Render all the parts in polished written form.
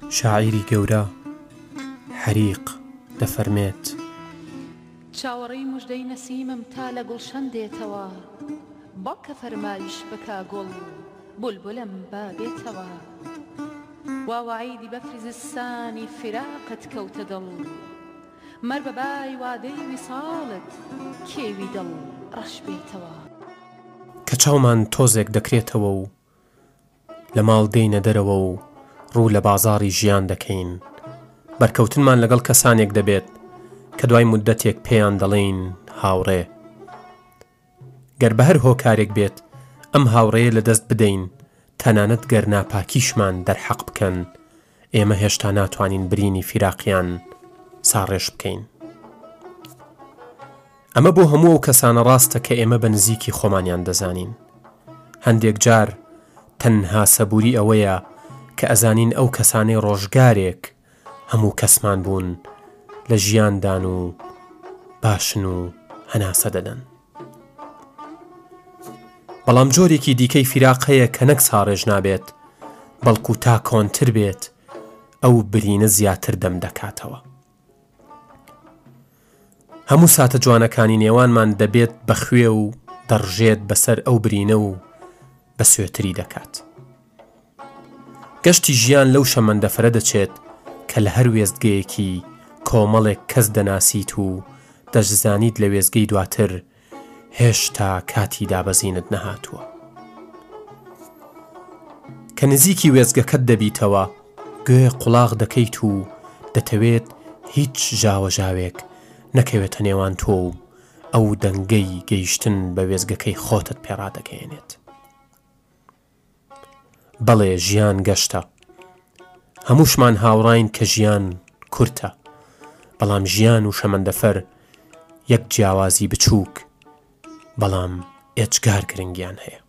شاعیری گەورە حەریق دەفەرمێت: چاوەڕێی موژدەی نەسیمم تا لە گوڵشەن دێتەوە، بەڵکە فەرمایش بکا گوڵ بولبولم با بێتەوە. واوعیدی بەفری زستانی فراقت کەوتە دڵ، مەر بەبای وادەی ویساڵت کێوی دڵ ڕەش بێتەوە. کە چاومان تۆزێک دەکرێتەوە و لە ماڵ دێینە دەرەوە و ڕوو لە بازاڕی ژیان دەکەین، بەرکەوتنمان لەگەڵ کەسانێک دەبێت کە دوای مودەتێک پێیان دەڵێین هاوڕێ. گەر بە هەر هۆکارێک بێت ئەم هاوڕێیە لە دەست بدەین، تەنانەت گەر ناپاکیشمان دەرحەق بکەن، ئێمە هێشتا ناتوانین برینی فیراقیان ساڕێش بکەین. ئەمە بۆ هەموو ئەو کەسانە ڕاستە کە ئێمە بە نزیکی خۆمانیان دەزانین. هەندێک جار تەنها سەبووری ئەوەیە کە ئەزانین ئەو کەسانەی ڕۆژگارێک هەموو کەسمان بوون، لە ژیاندان و باشن و هەناسە دەدەن. بەڵام جۆرێکی دیکەی فیراق هەیە کە نەک ساڕێژ نابێت، بەڵکو تا کۆنتر بێت، ئەو برینە زیاتر دەم دەکاتەوە. هەموو ساتە جوانەکانی نێوانمان دەبێت بەخوێ و دەڕژێت بەسەر ئەو برینە و بە سوێتری دەکات. گەشتی ژیان لەو شەمەندەفەرە دەچێت کە لە هەر وێستگەیەکی کۆمەڵێک کەس دەناسیت و دەشزانیت لە وێستگەی دواتر هێشتا کاتی دابەزینت نەهاتووە. کە نزیکی وێستگەکەت دەبیتەوە، گوێ قوڵاق دەکەیت و دەتەوێت هیچ ژاوەژاوێک نەکەوێتە نێوان تۆ و ئەو دەنگەی گەیشتن بە وێستگەکەی خۆتت پێڕادەگەیەنێت. بەڵێ ژیان گەشتە، هەمووشمان هاوڕاین کە ژیان کورتە، بەڵام ژیان و شەمەندەفەر یەک جیاوازی بچووک بەڵام ئێجگار گرنگیان هەیە.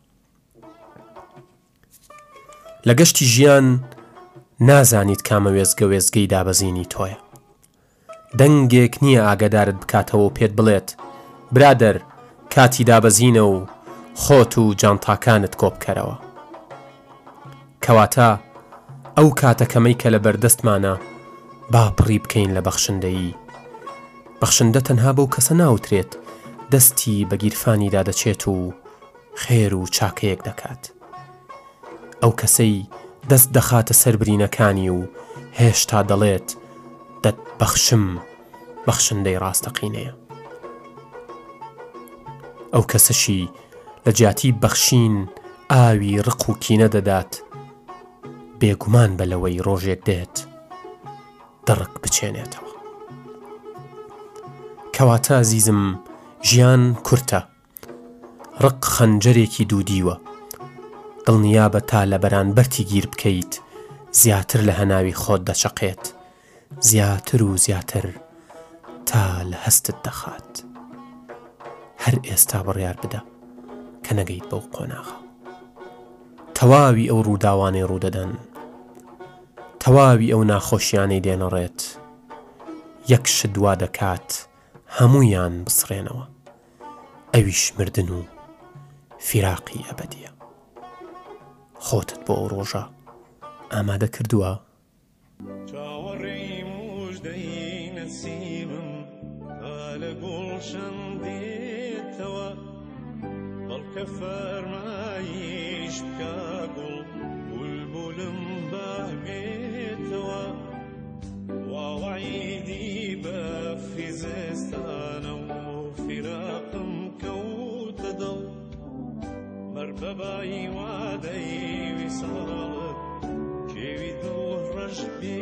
لە گەشتی ژیان نازانیت کامە وێستگە وێستگەی دابەزینی تۆیە. دەنگێک نییە ئاگادارت بکاتەوە و پێت بڵێت برادەر کاتی دابەزینە و خۆت و جانتاکانت کۆبکەرەوە. کەواتە ئەو کاتەکەمەی کە لە بەردەستمانە با پڕی بکەین لە بەخشندەیی. بەخشندە تەنها بەو کەسە ناوترێت دەستی بە گیرفانیدا دەچێت و خێر و چاکەیەک دەکات. ئەو کەسەی دەست دەخاتە سەر برینەکانی و هێشتا دەڵێت دەت بەخشم، بەخشندەی ڕاستەقینەیە. ئەو کەسەشی لە جیاتی بەخشین ئاوی ڕق و کینە دەدات، بێگومان بە لەوەی ڕۆژێک دێت دەڕک بچێنێتەوە. کەواتە ئازیزم، ژیان کورتە، ڕق خەنجەرێکی دوودیوە. دڵنیابە تا لە بەرانبەرتی گیر بکەیت، زیاتر لە هەناوی خۆت دەچەقێت، زیاتر و زیاتر تا لە هەستت دەخات. هەر ئێستا بڕیار بدە کە نەگەیت بەو قۆناغە. تەواوی ئەو ڕووداوانەی ڕوودەدەن، تەواوی ئەو ناخۆشیانەی دێنەڕێت، یەک شت وا دەکات هەموویان بسڕێنەوە، ئەویش مردن و فیراقی ئەبەدیە. خۆتت بۆ ئەو ڕۆژە ئامادە کردووە؟ چاوەڕێی موژدەی نەسیمم تا لە گوڵشەن دێتەوە، بەڵکە فەرمایش بکا گوڵ بولبولم با بێتەوە. واوعیدی بەفری زستانە و فیراقم کەوتە دڵ، مەر بەبای وادەی ویساڵت کێوی دڵ ڕەش بێ